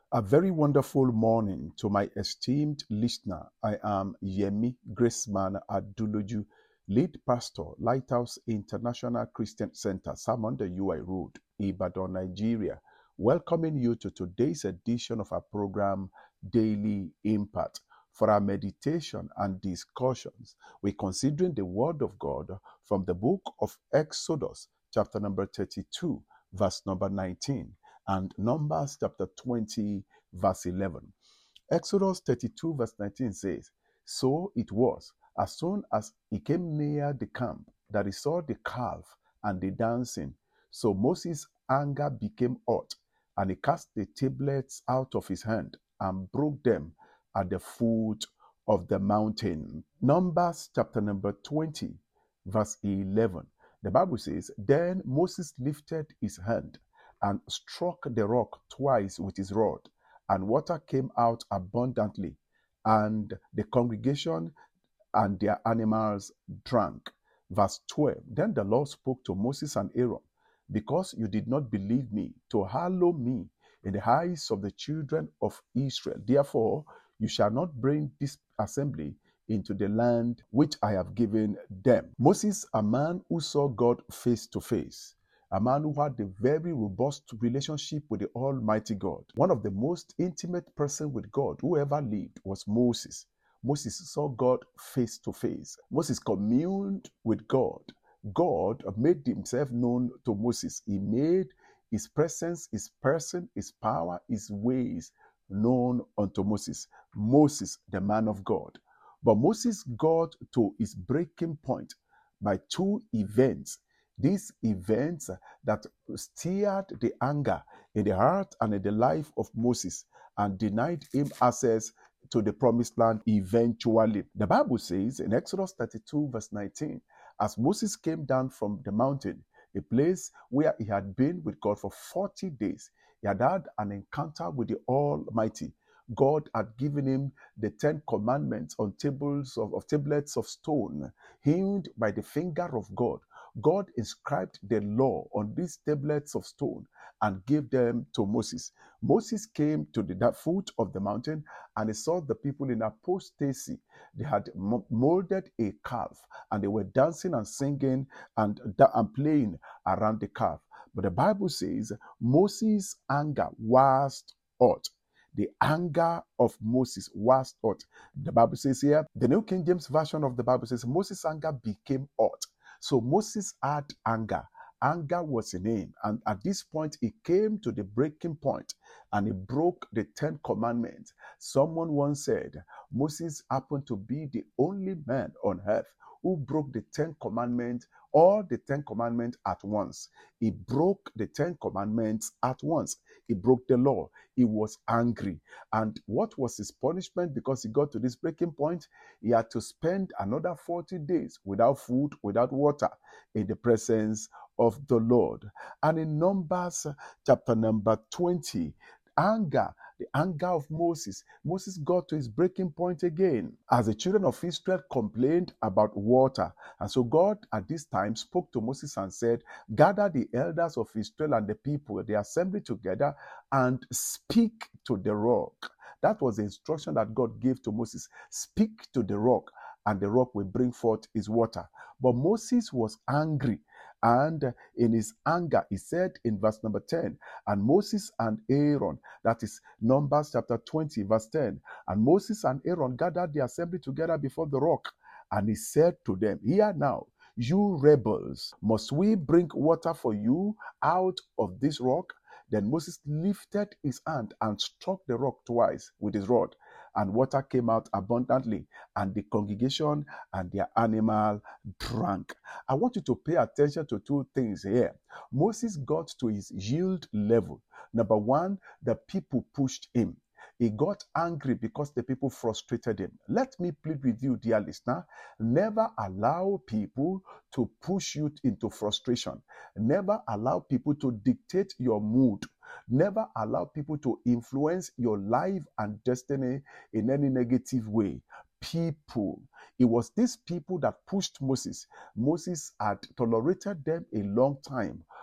A very wonderful morning to my esteemed listener. I am Yemi Graceman Aduloju, lead pastor, Lighthouse International Christian Center, Samonda UI Road, Ibadan, Nigeria, welcoming you to today's edition of our program, Daily Impact. For our meditation and discussions, we're considering the Word of God from the book of Exodus, chapter number 32, verse number 19 and Numbers chapter 20, verse 11. Exodus 32, verse 19 says, "So it was, as soon as he came near the camp, that he saw the calf and the dancing. So Moses' anger became hot, and he cast the tablets out of his hand and broke them at the foot of the mountain." Numbers chapter number 20, verse 11. The Bible says, "Then Moses lifted his hand and struck the rock twice with his rod, and water came out abundantly, and the congregation and their animals drank." Verse 12. Then the Lord spoke to Moses and Aaron, "Because you did not believe me to hallow me in the eyes of the children of Israel, therefore you shall not bring this assembly into the land which I have given them." Moses, a man who saw God face to face, a man who had a very robust relationship with the Almighty God. One of the most intimate person with God who ever lived was Moses. Moses saw God face to face. Moses communed with God. God made himself known to Moses. He made his presence, his person, his power, his ways known unto Moses. Moses, the man of God. But Moses got to his breaking point by two events. These events that stirred the anger in the heart and in the life of Moses and denied him access to the promised land eventually. The Bible says in Exodus 32, verse 19, as Moses came down from the mountain, a place where he had been with God for 40 days, he had had an encounter with the Almighty. God had given him the 10 commandments on tablets of stone, hewn by the finger of God. God inscribed the law on these tablets of stone and gave them to Moses. Moses came to the foot of the mountain and he saw the people in apostasy. They had molded a calf and they were dancing and singing and playing around the calf. But the Bible says Moses' anger waxed hot. The anger of Moses was hot. The Bible says here, the New King James Version of the Bible says, Moses' anger became hot. So Moses had anger. Anger was in him. And at this point, he came to the breaking point and he broke the 10 commandments. Someone once said, Moses happened to be the only man on earth who broke the 10 commandments, all the 10 commandments at once. He broke the 10 commandments at once. He broke the law. He was angry. And what was his punishment? Because he got to this breaking point, he had to spend another 40 days without food, without water, in the presence of the Lord. And in Numbers chapter number 20, the anger of Moses got to his breaking point again as the children of Israel complained about water. And so God at this time spoke to Moses and said, "Gather the elders of Israel and the people, the assembly together, and speak to the rock." That was the instruction that God gave to Moses. Speak to the rock, and the rock will bring forth his water. But Moses was angry. And in his anger, he said in verse number 10, and Moses and Aaron, that is Numbers chapter 20, verse 10, and Moses and Aaron gathered the assembly together before the rock. And he said to them, "Hear now, you rebels, must we bring water for you out of this rock?" Then Moses lifted his hand and struck the rock twice with his rod, and water came out abundantly, and the congregation and their animal drank. I want you to pay attention to two things here. Moses got to his yield level. Number one, the people pushed him. He got angry because the people frustrated him. Let me plead with you, dear listener, never allow people to push you into frustration. Never allow people to dictate your mood. Never allow people to influence your life and destiny in any negative way. People. It was these people that pushed Moses. Moses had tolerated them a long time,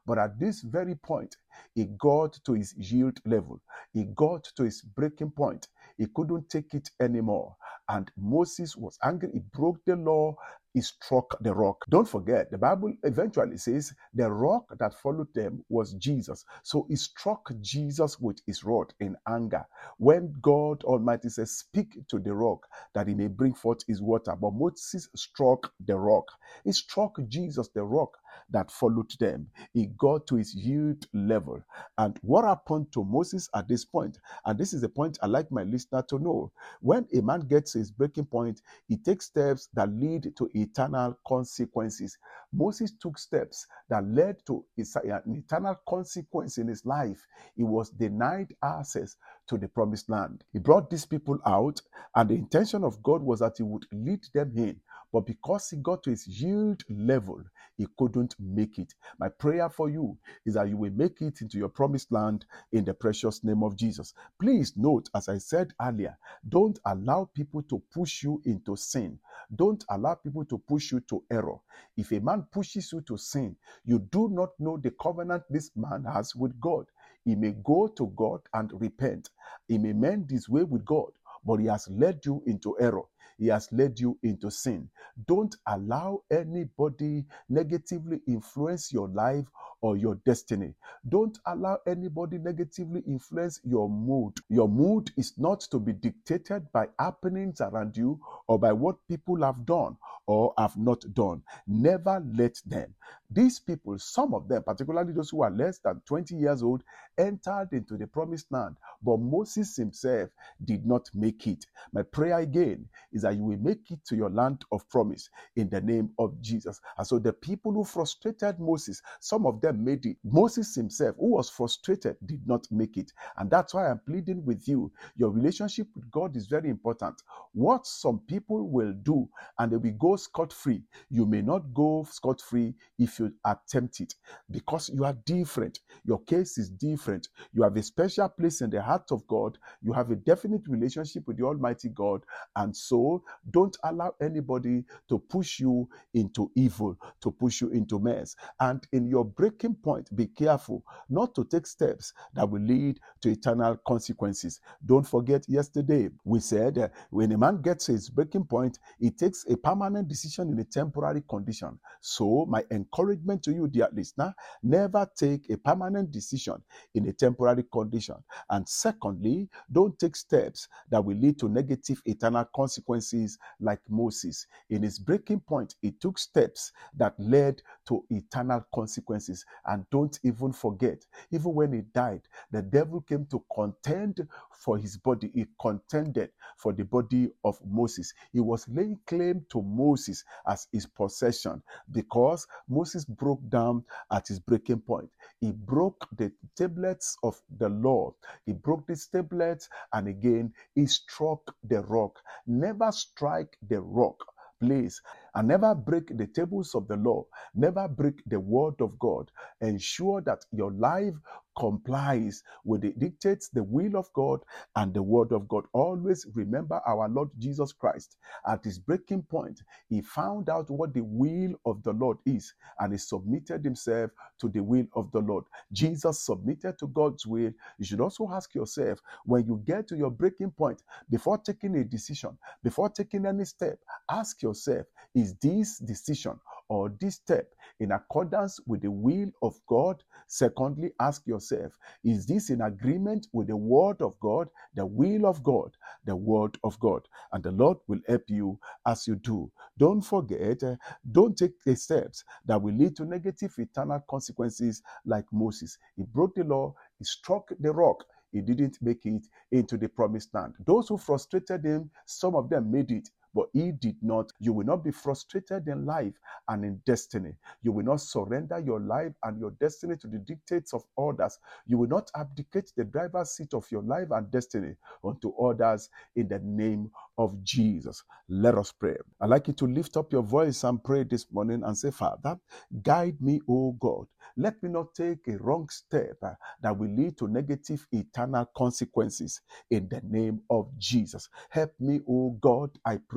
But at this very point, he got to his yield level. He got to his breaking point. He couldn't take it anymore. And Moses was angry. He broke the law. He struck the rock. Don't forget, the Bible eventually says the rock that followed them was Jesus. So he struck Jesus with his rod in anger. When God Almighty says, speak to the rock that he may bring forth his water. But Moses struck the rock. He struck Jesus, the rock that followed them. He got to his yield level. And what happened to Moses at this point? And this is the point I like my listener to know. When a man gets his breaking point, he takes steps that lead to eternal consequences. Moses took steps that led to an eternal consequence in his life. He was denied access to the promised land. He brought these people out, and the intention of God was that he would lead them in. But because he got to his yield level, he couldn't make it. My prayer for you is that you will make it into your promised land in the precious name of Jesus. Please note, as I said earlier, don't allow people to push you into sin. Don't allow people to push you to error. If a man pushes you to sin, you do not know the covenant this man has with God. He may go to God and repent. He may mend his way with God, but he has led you into error. He has led you into sin. Don't allow anybody negatively influence your life or your destiny. Don't allow anybody negatively influence your mood. Your mood is not to be dictated by happenings around you or by what people have done or have not done. Never let them. These people, some of them, particularly those who are less than 20 years old, entered into the promised land, but Moses himself did not make it. My prayer again is that you will make it to your land of promise in the name of Jesus. And so the people who frustrated Moses, some of them made it. Moses himself, who was frustrated, did not make it. And that's why I'm pleading with you. Your relationship with God is very important. What some people will do and they will go scot-free, you may not go scot-free if you attempt it, because you are different. Your case is different. You have a special place in the heart of God. You have a definite relationship with the Almighty God. And so don't allow anybody to push you into evil, to push you into mess. And in your breaking point, be careful not to take steps that will lead to eternal consequences. Don't forget, yesterday we said when a man gets his breaking point, he takes a permanent decision in a temporary condition. So my encouragement to you, dear listener, never take a permanent decision in a temporary condition. And secondly, don't take steps that will lead to negative eternal consequences like Moses. In his breaking point, he took steps that led to eternal consequences. And don't even forget, even when he died, the devil came to contend for his body. He contended for the body of Moses. He was laying claim to Moses as his possession because Moses broke down at his breaking point. He broke the tablets of the law. He broke these tablets, and again, he struck the rock. Never strike the rock, please, and never break the tables of the law. Never break the word of God. Ensure that your life complies with the dictates, the will of God and the word of God. Always remember our Lord Jesus Christ. At his breaking point, he found out what the will of the Lord is, and he submitted himself to the will of the Lord. Jesus submitted to God's will. You should also ask yourself, when you get to your breaking point, before taking a decision, before taking any step, ask yourself, is this decision or this step in accordance with the will of God? Secondly, ask yourself, is this in agreement with the word of God, the will of God, the word of God? And the Lord will help you as you do. Don't forget, don't take the steps that will lead to negative eternal consequences like Moses. He broke the law, he struck the rock. He didn't make it into the promised land. Those who frustrated him, some of them made it, but he did not. You will not be frustrated in life and in destiny. You will not surrender your life and your destiny to the dictates of others. You will not abdicate the driver's seat of your life and destiny unto others in the name of Jesus. Let us pray. I'd like you to lift up your voice and pray this morning and say, Father, guide me, O God. Let me not take a wrong step that will lead to negative eternal consequences in the name of Jesus. Help me, O God, I pray.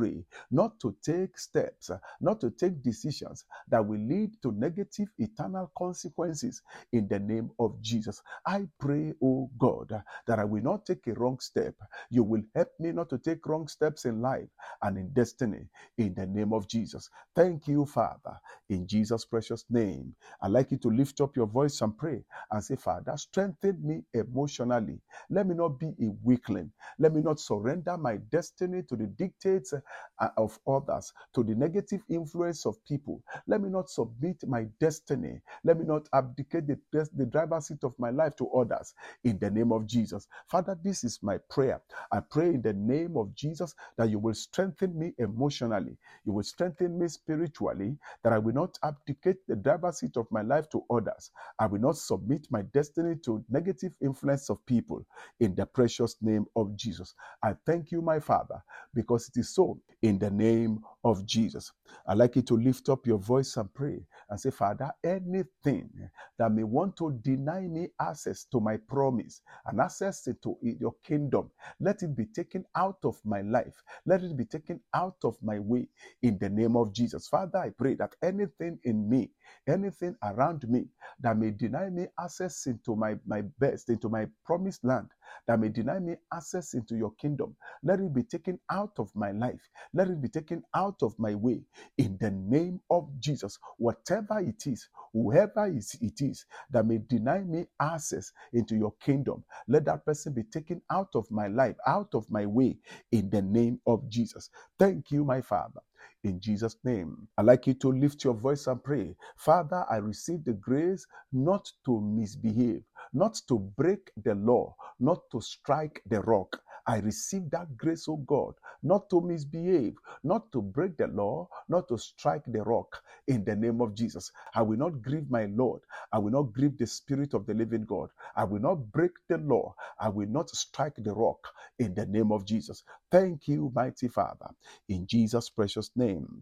pray not to take steps, not to take decisions that will lead to negative eternal consequences in the name of Jesus. I pray, oh God, that I will not take a wrong step. You will help me not to take wrong steps in life and in destiny in the name of Jesus. Thank you, Father, in Jesus' precious name. I'd like you to lift up your voice and pray and say, Father, strengthen me emotionally. Let me not be a weakling. Let me not surrender my destiny to the dictates of others, to the negative influence of people. Let me not submit my destiny. Let me not abdicate the driver's seat of my life to others in the name of Jesus. Father, this is my prayer. I pray in the name of Jesus that you will strengthen me emotionally. You will strengthen me spiritually, that I will not abdicate the driver's seat of my life to others. I will not submit my destiny to negative influence of people in the precious name of Jesus. I thank you, my Father, because it is so in the name of Jesus. I'd like you to lift up your voice and pray and say, Father, anything that may want to deny me access to my promise and access to your kingdom, let it be taken out of my life. Let it be taken out of my way in the name of Jesus. Father, I pray that anything in me, anything around me that may deny me access into my best, into my promised land, that may deny me access into your kingdom, let it be taken out of my life. Let it be taken out of my way in the name of Jesus. Whatever it is, whoever it is that may deny me access into your kingdom, let that person be taken out of my life, out of my way in the name of Jesus. Thank you, my Father. In Jesus' name, I'd like you to lift your voice and pray. Father, I receive the grace not to misbehave, not to break the law, not to strike the rock. I receive that grace, oh God, not to misbehave, not to break the law, not to strike the rock in the name of Jesus. I will not grieve my Lord. I will not grieve the Spirit of the living God. I will not break the law. I will not strike the rock in the name of Jesus. Thank you, mighty Father, in Jesus' precious name.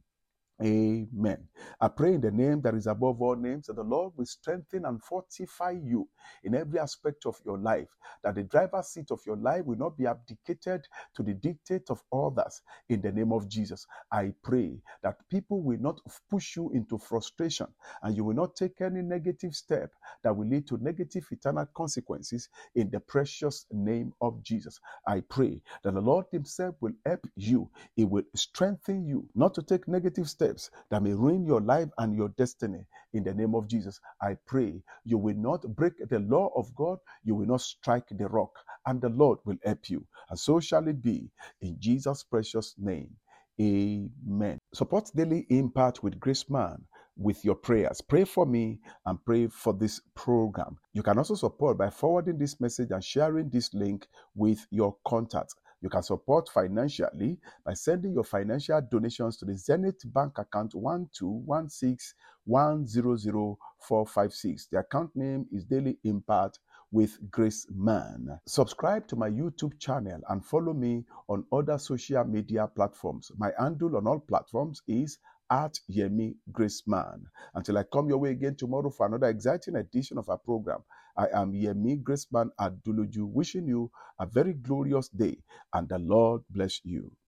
Amen. I pray in the name that is above all names that the Lord will strengthen and fortify you in every aspect of your life, that the driver's seat of your life will not be abdicated to the dictate of others in the name of Jesus. I pray that people will not push you into frustration and you will not take any negative step that will lead to negative eternal consequences in the precious name of Jesus. I pray that the Lord himself will help you. He will strengthen you not to take negative steps that may ruin your life and your destiny in the name of Jesus. I pray you will not break the law of God, you will not strike the rock, and the Lord will help you. And so shall it be in Jesus' precious name. Amen. Support Daily Impact with Grace Man with your prayers. Pray for me and pray for this program. You can also support by forwarding this message and sharing this link with your contacts. You can support financially by sending your financial donations to the Zenith Bank account 12161000456. The account name is Daily Impact with Grace Man. Subscribe to my YouTube channel and follow me on other social media platforms. My handle on all platforms is @Yemi Grace Man. Until I come your way again tomorrow for another exciting edition of our program, I am Yemi Grace Man Aduluju, wishing you a very glorious day and the Lord bless you.